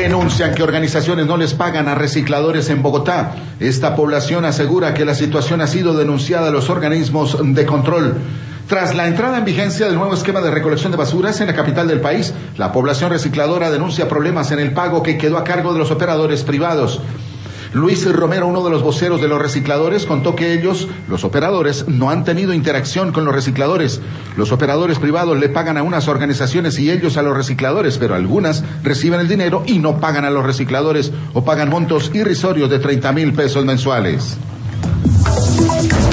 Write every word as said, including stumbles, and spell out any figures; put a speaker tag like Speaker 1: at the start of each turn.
Speaker 1: Denuncian que organizaciones no les pagan a recicladores en Bogotá. Esta población asegura que la situación ha sido denunciada a los organismos de control. Tras la entrada en vigencia del nuevo esquema de recolección de basuras en la capital del país, la población recicladora denuncia problemas en el pago que quedó a cargo de los operadores privados. Luis Romero, uno de los voceros de los recicladores, contó que ellos, los operadores, no han tenido interacción con los recicladores. Los operadores privados le pagan a unas organizaciones y ellos a los recicladores, pero algunas reciben el dinero y no pagan a los recicladores o pagan montos irrisorios de treinta mil pesos mensuales.